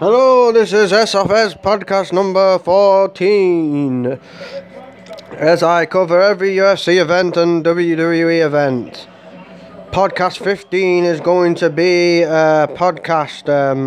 Hello, this is SFS podcast number 14. As I cover every UFC event and WWE event. Podcast 15 is going to be a podcast,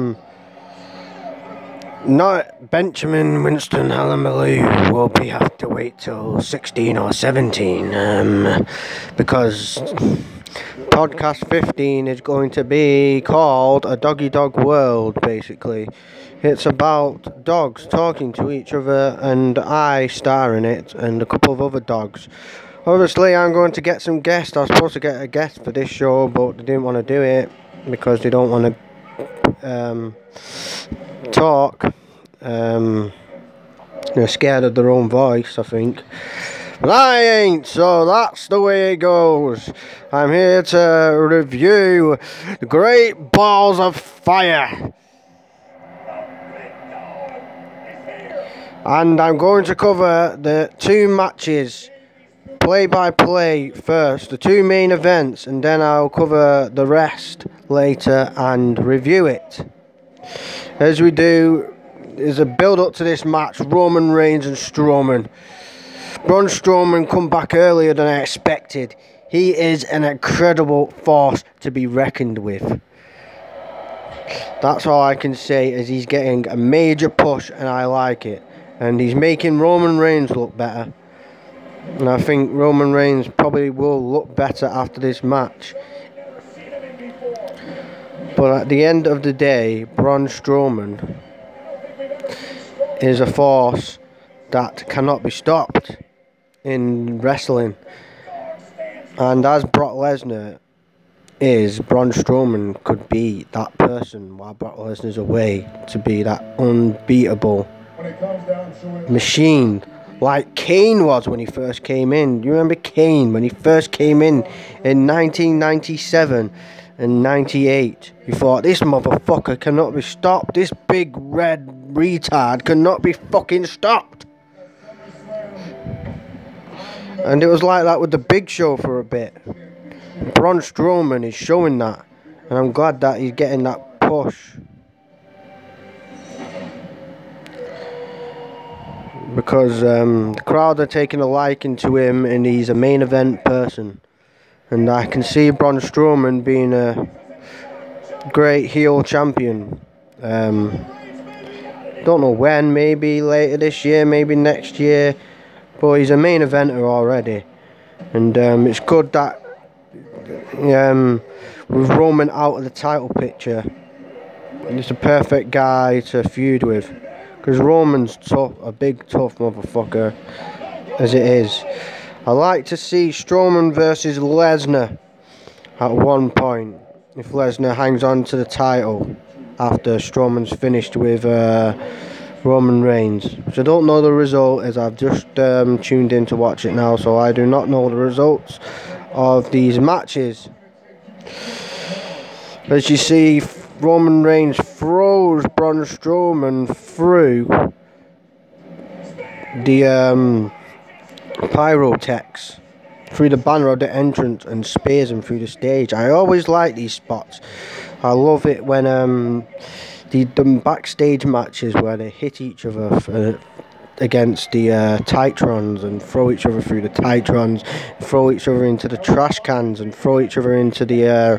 not Benjamin Winston Halamaloo will have to wait till 16 or 17, because podcast 15 is going to be called A Doggy Dog World, basically. It's about dogs talking to each other, and I star in it, and a couple of other dogs. Obviously, I'm going to get some guests. I was supposed to get a guest for this show, but they didn't want to do it because they don't want to talk. They're scared of their own voice, I think. But I ain't, so that's the way it goes. I'm here to review the Great Balls of Fire. And I'm going to cover the two matches, play by play first, the two main events, and then I'll cover the rest later and review it. As we do, there's a build up to this match, Roman Reigns and Strowman. Braun Strowman come back earlier than I expected. He is an incredible force to be reckoned with. That's all I can say, as he's getting a major push and I like it. And he's making Roman Reigns look better. And I think Roman Reigns probably will look better after this match. But at the end of the day, Braun Strowman is a force that cannot be stopped in wrestling. And as Brock Lesnar is, Braun Strowman could be that person while Brock Lesnar's away, to be that unbeatable machine like Kane was when he first came in. You remember Kane when he first came in 1997 and 98? You thought, this motherfucker cannot be stopped. This big red retard cannot be fucking stopped. And it was like that with the Big Show for a bit. Braun Strowman is showing that, and I'm glad that he's getting that push. Because the crowd are taking a liking to him, and he's a main event person. And I can see Braun Strowman being a great heel champion. Don't know when, maybe later this year, maybe next year. But he's a main eventer already. And it's good that with Roman out of the title picture, he's a perfect guy to feud with. Because Roman's tough, a big tough motherfucker, as it is. I like to see Strowman versus Lesnar at one point, if Lesnar hangs on to the title after Strowman's finished with Roman Reigns. Which I don't know the result, as I've just tuned in to watch it now, so I do not know the results of these matches. As you see, Roman Reigns throws Braun Strowman through the pyrotechs, through the banner of the entrance, and spears him through the stage. I always like these spots. I love it when the backstage matches where they hit each other against the Titrons, and throw each other through the Titrons, throw each other into the trash cans, and throw each other into the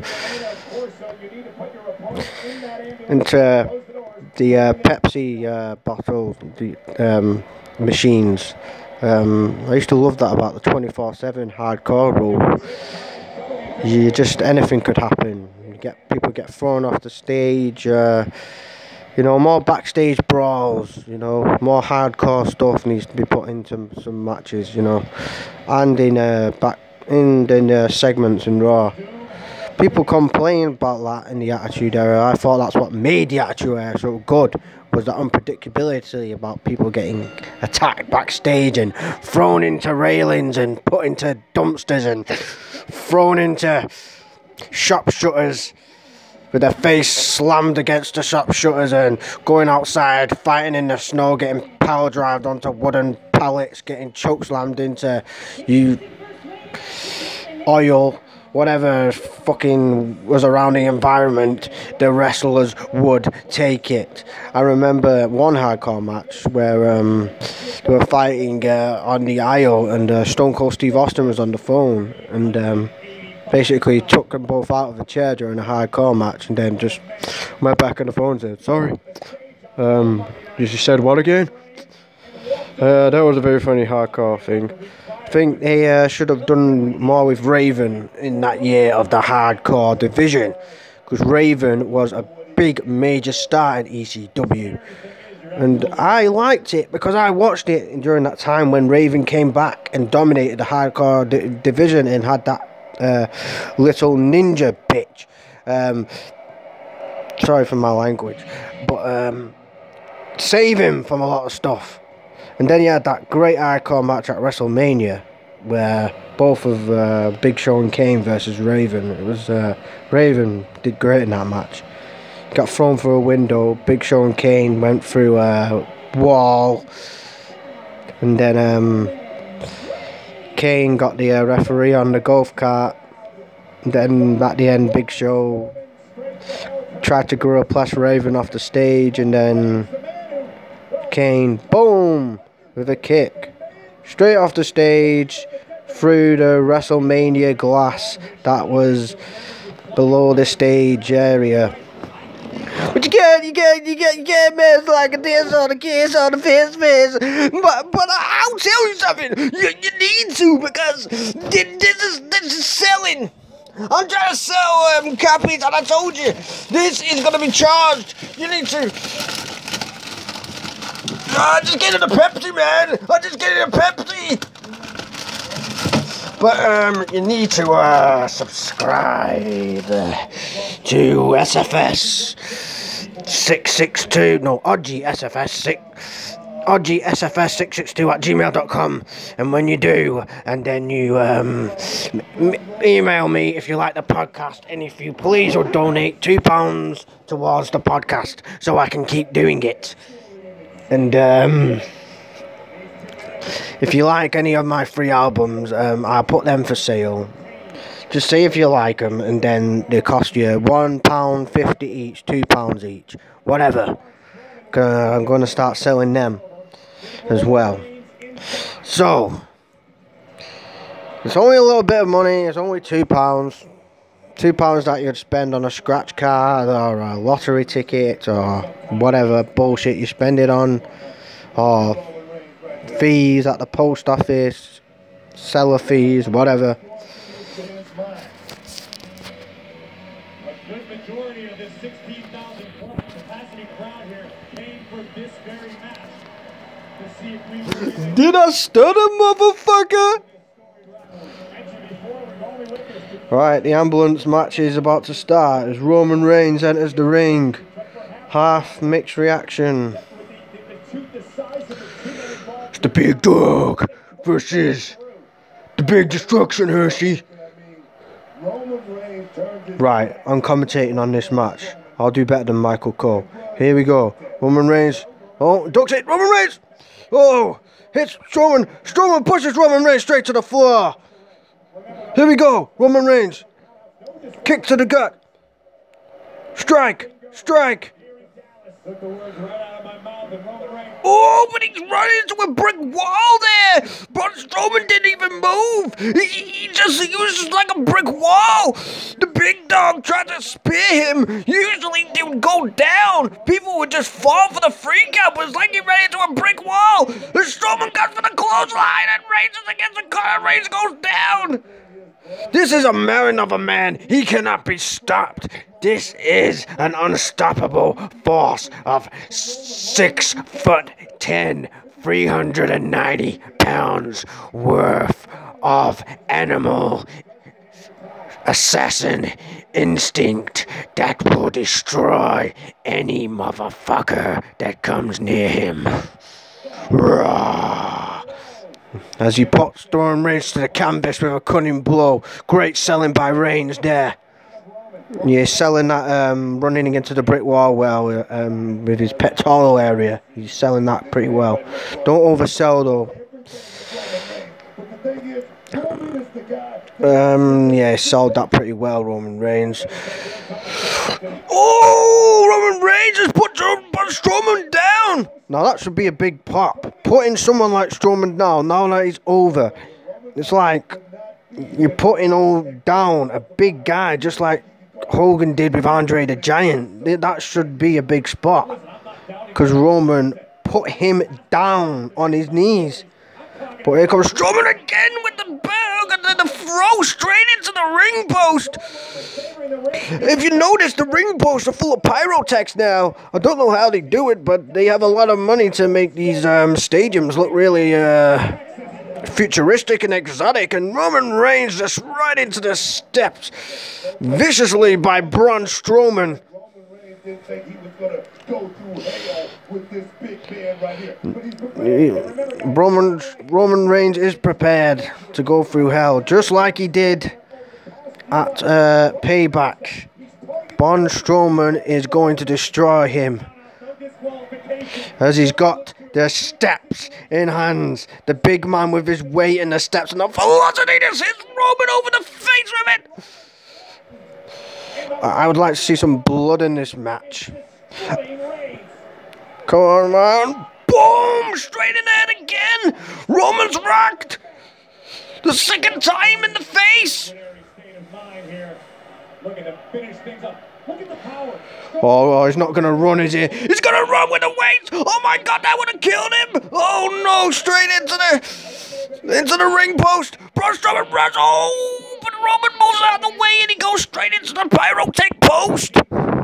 Pepsi bottle machines. I used to love that about the 24/7 hardcore rule. Anything could happen. People get thrown off the stage. More backstage brawls. More hardcore stuff needs to be put into some matches. And in segments in Raw. People complain about that in the Attitude Era. I thought that's what made the Attitude Era so good, was the unpredictability about people getting attacked backstage and thrown into railings and put into dumpsters and thrown into shop shutters with their face slammed against the shop shutters, and going outside, fighting in the snow, getting power drived onto wooden pallets, getting choke slammed into oil whatever fucking was around the environment, the wrestlers would take it. I remember one hardcore match where they were fighting on the aisle, and Stone Cold Steve Austin was on the phone, and basically took them both out of the chair during a hardcore match, and then just went back on the phone and said, sorry, you said what again? That was a very funny hardcore thing. I think they should have done more with Raven in that year of the hardcore division, because Raven was a big major star in ECW, and I liked it because I watched it during that time when Raven came back and dominated the hardcore division and had that little ninja bitch. Sorry for my language, but save him from a lot of stuff. And then he had that great hardcore match at WrestleMania, where both of Big Show and Kane versus Raven. It was Raven did great in that match. Got thrown through a window. Big Show and Kane went through a wall, and then Kane got the referee on the golf cart. And then at the end, Big Show tried to gorilla press Raven off the stage, and then Kane, boom, with a kick straight off the stage through the WrestleMania glass that was below the stage area. But you can't mess like this on the kiss on the face. But I'll tell you something. You need to, because this is selling. I'm trying to sell copies, and I told you this is gonna be charged. You need to. I just get a Pepsi, man. I just get a Pepsi. But you need to subscribe to SFS 662. No, Odgie SFS 662 at gmail.com. And when you do, and then you email me if you like the podcast, and if you please would donate £2 towards the podcast so I can keep doing it. And if you like any of my free albums, I'll put them for sale. Just see if you like them, and then they cost you £1.50 each, £2 each, whatever. I'm going to start selling them as well. So, it's only a little bit of money. It's only £2. £2 that you'd spend on a scratch card or a lottery ticket or whatever bullshit you spend it on, or fees at the post office, seller fees, whatever. Did I stutter, motherfucker? Right, the ambulance match is about to start as Roman Reigns enters the ring. Half mixed reaction. It's the big dog versus the big destruction, Hershey. Right, I'm commentating on this match. I'll do better than Michael Cole. Here we go. Roman Reigns. Oh, ducks it. Roman Reigns. Oh, hits Strowman. Strowman pushes Roman Reigns straight to the floor. Here we go. Roman Reigns. Kick to the gut. Strike. Strike. Oh, but he's running into a brick wall there. Braun Strowman didn't even move. He was just like a brick wall. The big dog tried to spear him. Usually they would go down. People would just fall for the freak out. But it's like he ran into a brick wall. The Strowman got for the clothesline, and Reigns is against the car. Reigns goes down. This is a man of a man. He cannot be stopped. This is an unstoppable force of 6'10", 390 pounds worth of animal assassin instinct that will destroy any motherfucker that comes near him. Rawr. As he pops Roman Reigns to the canvas with a cunning blow. Great selling by Reigns there. Yeah, selling that, running into the brick wall well with his pectoral area. He's selling that pretty well. Don't oversell though. Yeah, he sold that pretty well, Roman Reigns. Oh, Roman Reigns has put Strowman down. Now that should be a big pop. Putting someone like Strowman down, now that he's over, it's like you're putting all down a big guy, just like Hogan did with Andre the Giant. That should be a big spot. Because Roman put him down on his knees. But here comes Strowman again with the bag and then the throw straight into the ring post. If you notice, the ring posts are full of pyrotechs now. I don't know how they do it, but they have a lot of money to make these stadiums look really futuristic and exotic. And Roman Reigns just right into the steps viciously by Braun Strowman. Roman Reigns is prepared to go through hell, just like he did at Payback. Braun Strowman is going to destroy him, as he's got the steps in hands. The big man with his weight and the steps and the velocity just hits Roman over the face with it. I would like to see some blood in this match. Come on, man. Boom! Straight in the head again. Roman's racked. The second time in the face. Oh, he's not going to run, is he? He's going to run with the weights. Oh, my God, that would have killed him. Oh, no, straight into the ring post. Braun Strowman runs. Oh, but Roman moves out of the way and he goes straight into the pyrotech post.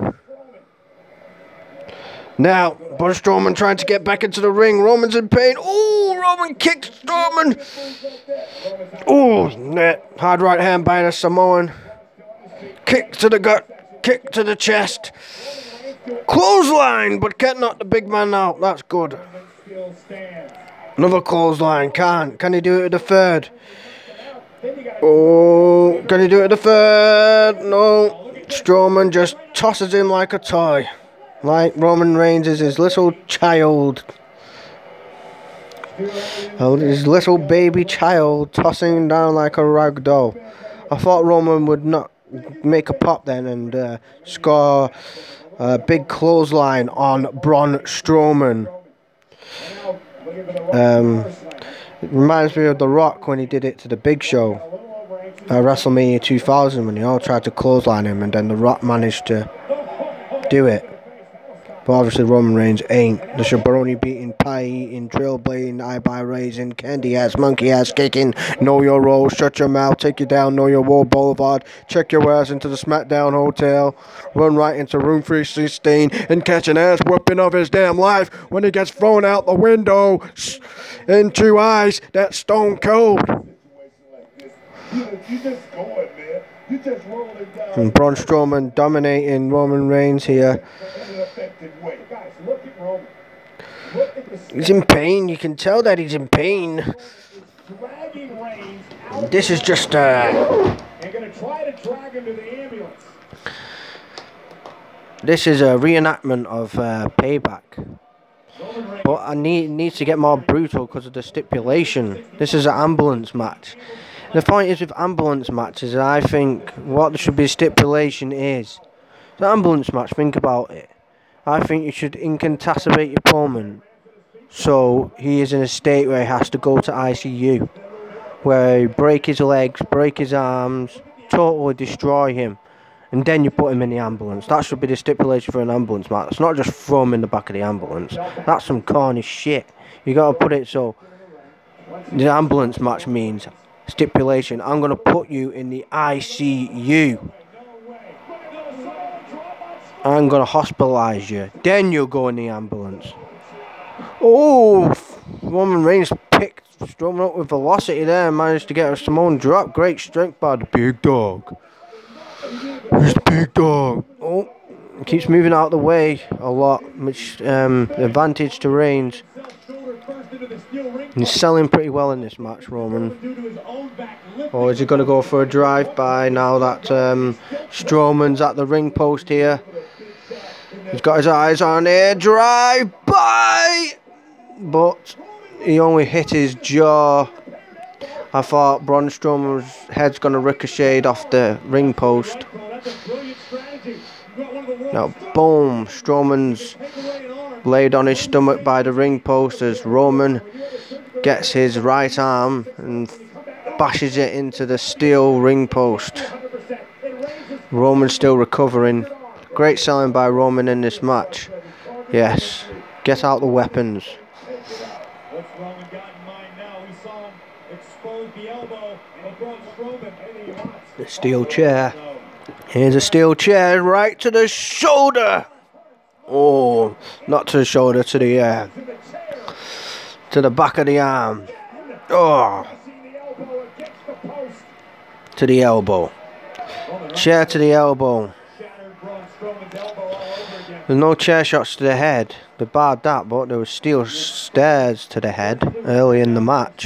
Now, Braun Strowman trying to get back into the ring. Roman's in pain. Oh, Roman kicks Strowman. Oh, net. Hard right hand by the Samoan. Kick to the gut. Kick to the chest. Clothesline, but can't knock the big man out. That's good. Another clothesline. Can he do it at the third? Oh, can he do it at the third? No. Strowman just tosses him like a toy. Like Roman Reigns is his little child. His little baby child tossing him down like a rag doll. I thought Roman would not make a pop then and score a big clothesline on Braun Strowman. It reminds me of The Rock when he did it to the Big Show at WrestleMania 2000 when they all tried to clothesline him and then The Rock managed to do it. But obviously Roman Reigns ain't. The jabroni beating, pie eating, drill blading, eyebrow raising, candy ass, monkey ass kicking, know your role, shut your mouth, take you down, know your role, boulevard, check your ass into the SmackDown hotel, run right into room 316 and catch an ass whooping of his damn life when he gets thrown out the window into ice. That's stone cold. And Braun Strowman dominating Roman Reigns here. He's in pain. You can tell that he's in pain. This is just this is a reenactment of Payback. But I needs to get more brutal because of the stipulation. This is an ambulance match. The point is with ambulance matches, I think what there should be a stipulation is the ambulance match. Think about it. I think you should incapacitate your opponent so he is in a state where he has to go to ICU, where he break his legs, break his arms, totally destroy him, and then you put him in the ambulance. That should be the stipulation for an ambulance match. It's not just throw him in the back of the ambulance. That's some corny shit. You gotta put it so the ambulance match means stipulation. I'm gonna put you in the ICU. I'm gonna hospitalize you. Then you'll go in the ambulance. Oh, Roman Reigns picked Strowman up with velocity there and managed to get a Samoan drop. Great strength by the big dog. Who's the big dog? Oh, he keeps moving out of the way a lot, which advantage to Reigns. He's selling pretty well in this match, Roman. Or is he going to go for a drive-by now that Strowman's at the ring post here? He's got his eyes on it. Drive-by! But he only hit his jaw. I thought Braun Strowman's head's gonna ricochet off the ring post. Now, boom! Strowman's laid on his stomach by the ring post as Roman gets his right arm and bashes it into the steel ring post. Roman's still recovering. Great selling by Roman in this match. Yes, get out the weapons. What's Roman got in mind now? We saw him expose the elbow of Braun Strowman. The steel chair. Here's a steel chair right to the shoulder. Oh, not to the shoulder, to the back of the arm. Oh, to the elbow. Chair to the elbow. There's no chair shots to the head. They barred that, but there was steel stairs to the head early in the match.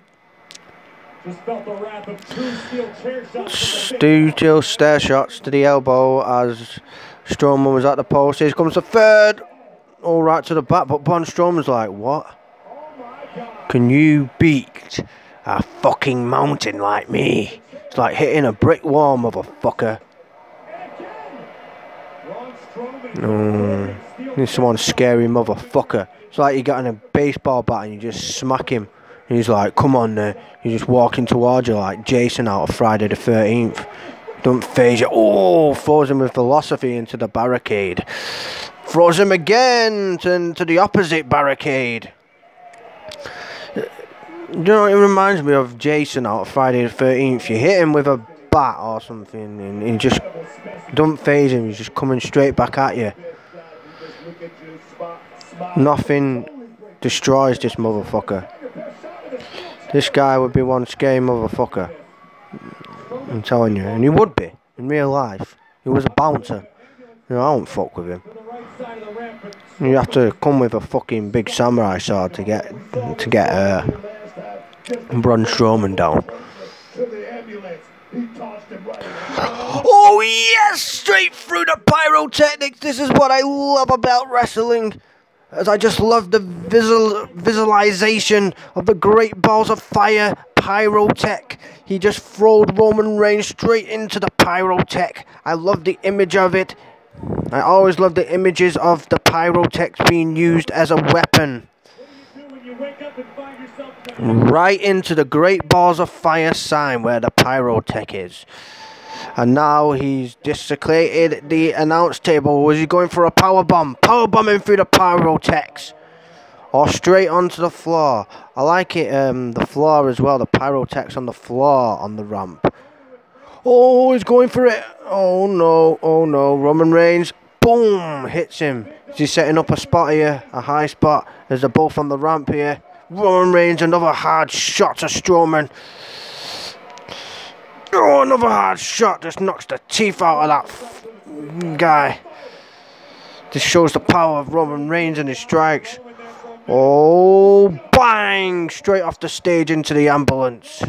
Steel stair shots to the elbow as Strowman was at the post. Here comes the third. All right to the back, but Braun Strowman's like, what? Can you beat a fucking mountain like me? It's like hitting a brick wall, motherfucker. This one scary motherfucker. It's like you got in a baseball bat and you just smack him. And he's like, come on there. You're just walking towards you like Jason out of Friday the 13th. Don't phase you. Oh, throws him with philosophy into the barricade. Throws him again to the opposite barricade. You know, it reminds me of Jason out of Friday the 13th. You hit him with a bat or something and he just don't phase him. He's just coming straight back at you. Nothing destroys this motherfucker. This guy would be one scary motherfucker. I'm telling you. And he would be in real life. He was a bouncer. You know, I don't fuck with him. You have to come with a fucking big samurai sword to get Braun Strowman down. Oh yes! Straight through the pyrotechnics. This is what I love about wrestling. As I just love the visualization of the great balls of fire pyrotech. He just throwed Roman Reigns straight into the pyrotech. I love the image of it. I always love the images of the pyrotech being used as a weapon. Right into the great balls of fire sign where the pyrotech is. And now he's desecrated the announce table. Was he going for a powerbomb? Powerbombing through the pyrotechs. Or straight onto the floor. I like it, the floor as well. The pyrotechs on the floor on the ramp. Oh, he's going for it. Oh no, oh no. Roman Reigns, boom, hits him. He's setting up a spot here, a high spot. There's they're both on the ramp here. Roman Reigns, another hard shot to Strowman. Oh, another hard shot. Just knocks the teeth out of that guy. This shows the power of Roman Reigns and his strikes. Oh, bang! Straight off the stage into the ambulance.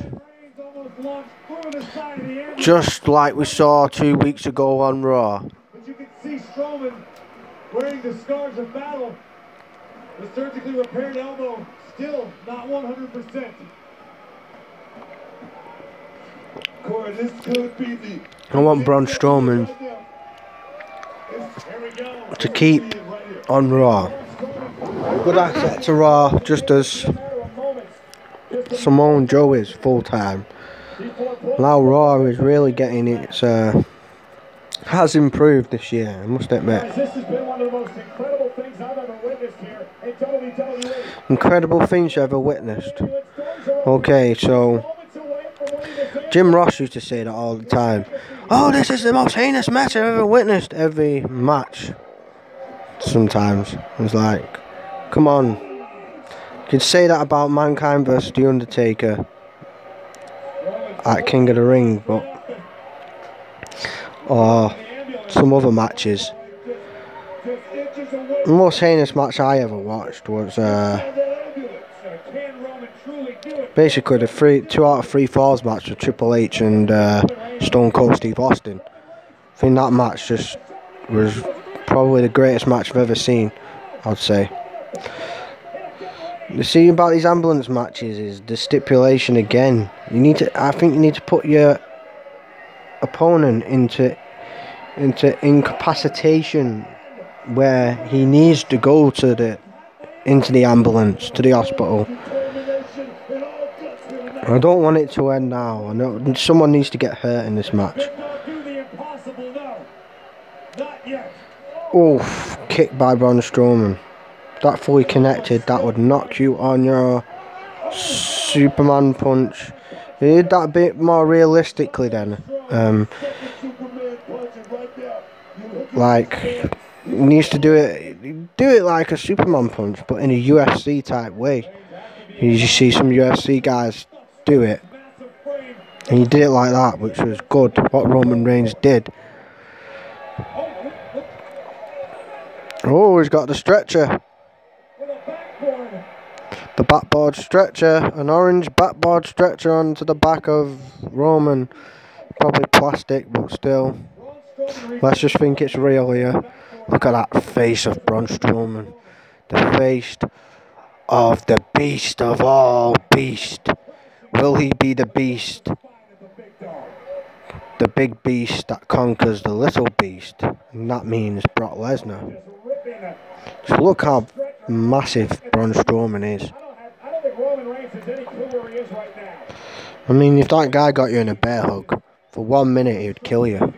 Just like we saw 2 weeks ago on Raw. But you can see Strowman wearing the scars of battle. The surgically repaired elbow still not 100%. Corey, this could be the... I want Braun Strowman to keep on Raw. Good asset to Raw, just as Samoa Joe is full time. Now Raw is really getting its has improved this year, I must admit. This has been one of the most incredible things I've ever witnessed here in WWE. Incredible things you ever witnessed. Okay, so Jim Ross used to say that all the time. Oh, this is the most heinous match I've ever witnessed. Every match. Sometimes. It's like, come on. You could say that about Mankind versus The Undertaker at King of the Ring, but or some other matches. The most heinous match I ever watched was basically the 2 out of 3 falls match with Triple H and Stone Cold Steve Austin. I think that match just was probably the greatest match I've ever seen, I'd say. The thing about these ambulance matches is the stipulation again. I think you need to put your opponent into incapacitation where he needs to go into the ambulance, to the hospital. I don't want it to end now. I know someone needs to get hurt in this match. Oof, kick by Braun Strowman. That fully connected, that would knock you on your Superman punch. He did that a bit more realistically then. Like, he needs to do it like a Superman punch, but in a UFC type way. You just see some UFC guys do it. And he did it like that, which was good, what Roman Reigns did. Oh, he's got the stretcher. The backboard stretcher, an orange backboard stretcher onto the back of Roman. Probably plastic, but still. Let's just think it's real here. Look at that face of Braun Strowman. The face of the beast of all beast. Will he be the beast? The big beast that conquers the little beast. And that means Brock Lesnar. Just look how massive Braun Strowman is. I mean, if that guy got you in a bear hug, for 1 minute he would kill you.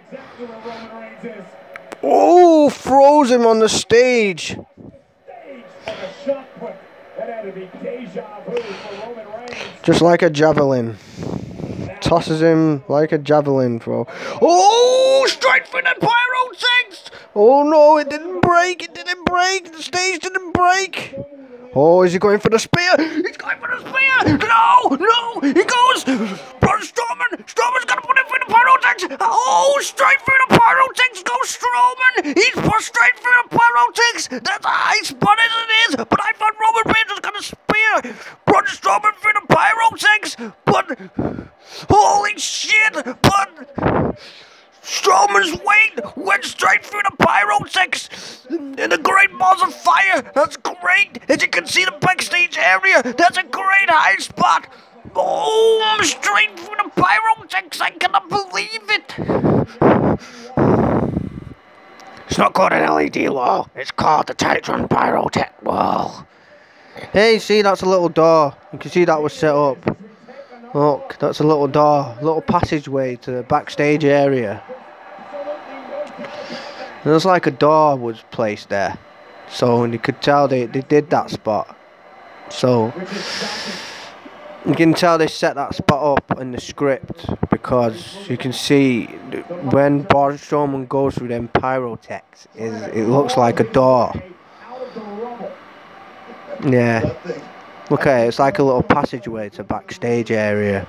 Oh, throws him on the stage. Just like a javelin. Tosses him like a javelin throw. Oh, straight for the pyrotechnics. Oh no, it didn't break. The stage didn't break. Oh, is he going for the spear? He's going for the spear! No! He goes! Braun Strowman! Strowman's gonna put it through the pyrotechnics! Oh, straight through the pyrotechnics goes Strowman! He's put straight through the pyrotechnics! That's a high spot as it is! But I thought Roman Reigns was gonna spear Braun Strowman through the pyrotechnics! But... holy shit! But... Strowman's weight went straight through the pyrotechnics and the great balls of fire. That's great. As you can see the backstage area, that's a great high spot. Oh, straight through the pyrotechnics. I cannot believe it. It's not called an LED wall. It's called the Titantron Pyrotech wall. Hey, see, that's a little door. You can see that was set up. Look, that's a little door, little passageway to the backstage area. There's like a door was placed there, so you could tell they did that spot. So you can tell they set that spot up in the script because you can see when Braun Strowman goes through them pyrotechs, it looks like a door. Yeah. Okay, it's like a little passageway to backstage area.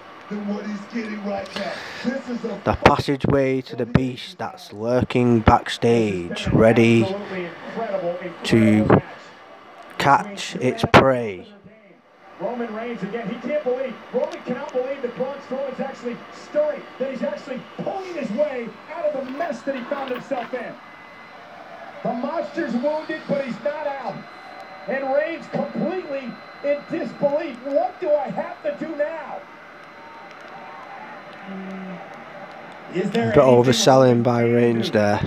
The passageway to the beast that's lurking backstage, ready to catch its prey. Roman Reigns again. Roman cannot believe that Braun Strowman is actually stirring, that he's actually pulling his way out of the mess that he found himself in. The monster's wounded, but he's not out. And Reigns completely in disbelief. What do I have to do now? Is there a bit overselling by Reigns there.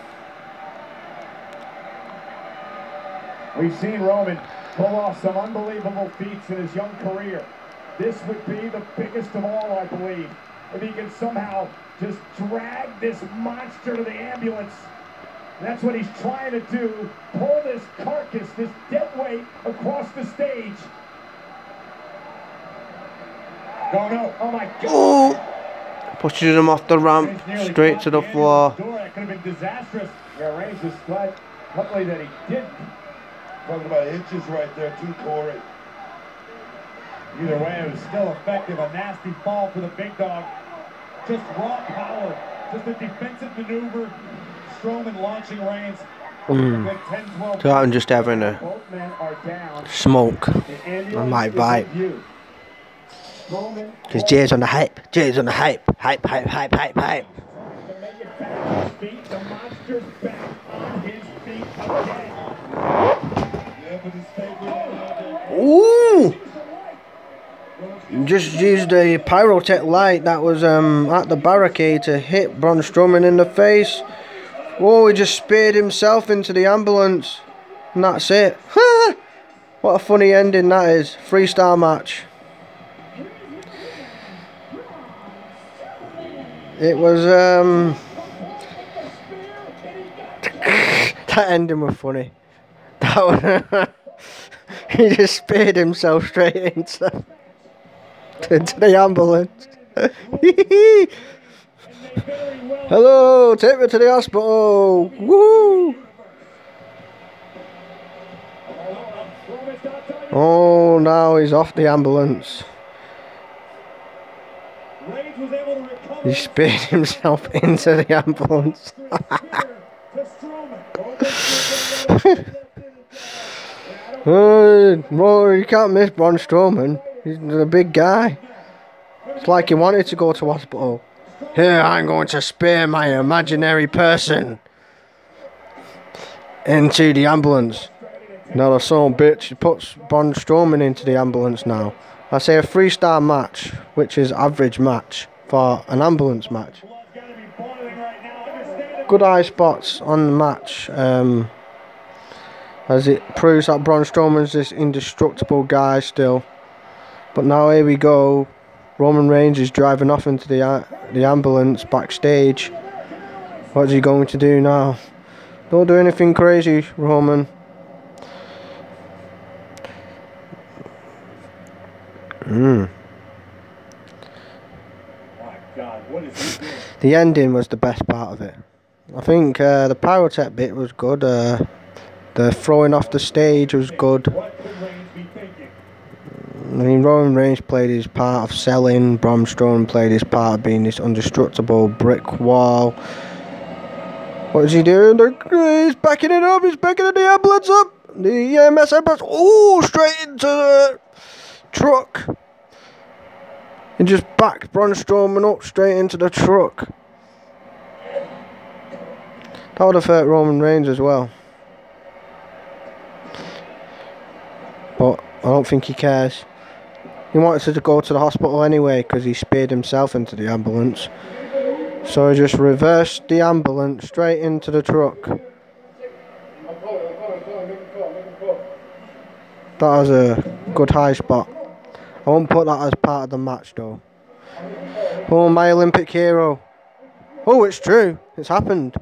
We've seen Roman pull off some unbelievable feats in his young career. This would be the biggest of all, I believe, if he can somehow just drag this monster to the ambulance. That's what he's trying to do. Pull this carcass, this dead weight, across the stage. Oh my God. Oh. Pushes him off the ramp, straight to the floor. That could have been disastrous. Yeah, Reigns was glad, luckily that he didn't. Talking about inches right there too, Corey. Either way, it was still effective. A nasty fall for the big dog. Just raw power. Just a defensive maneuver. Strowman launching Reigns. So I'm just having a smoke on my vibe. Because Jay's on the hype. Hype. The monster's back on his feet again. Ooh! just used a pyrotech light that was at the barricade to hit Braun Strowman in the face. Oh, he just speared himself into the ambulance. And that's it. What a funny ending that is. 3-star match. It was that ending was funny. That was he just speared himself straight into the ambulance. Hello, take me to the hospital. Woo! Oh, now he's off the ambulance. He speared himself into the ambulance. Well, you can't miss Braun Strowman. He's a big guy. It's like he wanted to go to hospital. Here, I'm going to spear my imaginary person into the ambulance. Now the son of a bitch puts Braun Strowman into the ambulance now. I say a 3-star match, which is average match for an ambulance match. Good eye spots on the match, as it proves that Braun Strowman's this indestructible guy still. But now here we go. Roman Reigns is driving off into the ambulance backstage. What's he going to do now? Don't do anything crazy, Roman. The ending was the best part of it. I think the pyrotech bit was good. The throwing off the stage was good. I mean, Roman Reigns played his part of selling. Braun Strowman played his part of being this indestructible brick wall. What is he doing? He's backing it up. He's backing the ambulance up. The EMS ambulance. Oh, straight into the truck. He just backed Braun Strowman up straight into the truck. That would have hurt Roman Reigns as well. But I don't think he cares. He wanted to go to the hospital anyway because he speared himself into the ambulance. So he just reversed the ambulance straight into the truck. That was a good high spot. I won't put that as part of the match though. Oh, my Olympic hero. Oh, it's true. It's happened.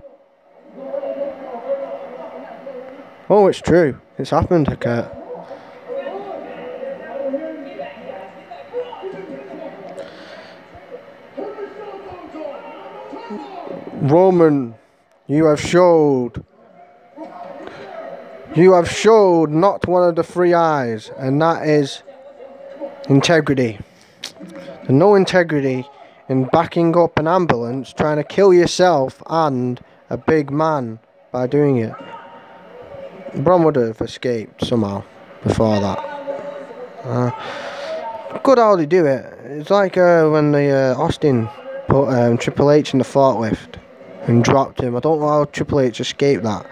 Oh, it's true. It's happened, Kurt. Roman, you have showed not one of the 3 eyes, and that is integrity. There's no integrity in backing up an ambulance, trying to kill yourself and a big man by doing it. Braun would have escaped somehow before that. Good how they do it. It's like when the Austin put Triple H in the forklift and dropped him. I don't know how Triple H escaped that.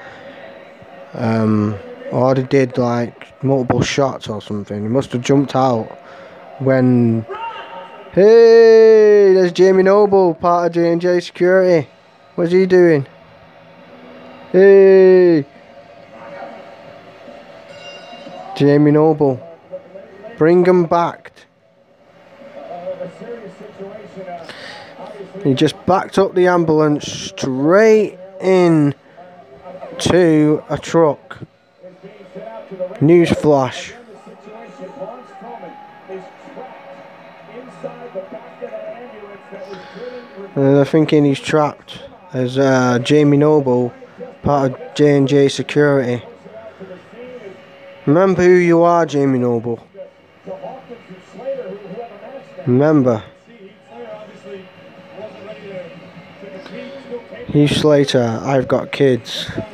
Or they did like multiple shots or something. He must have jumped out when... Hey, there's Jamie Noble, part of J&J Security. What's he doing? Hey, Jamie Noble, bring him back. He just backed up the ambulance straight in to a truck. Newsflash. They're thinking he's trapped as Jamie Noble, part of J&J Security. Remember who you are, Jamie Noble. Remember. Heath Slater, I've got kids.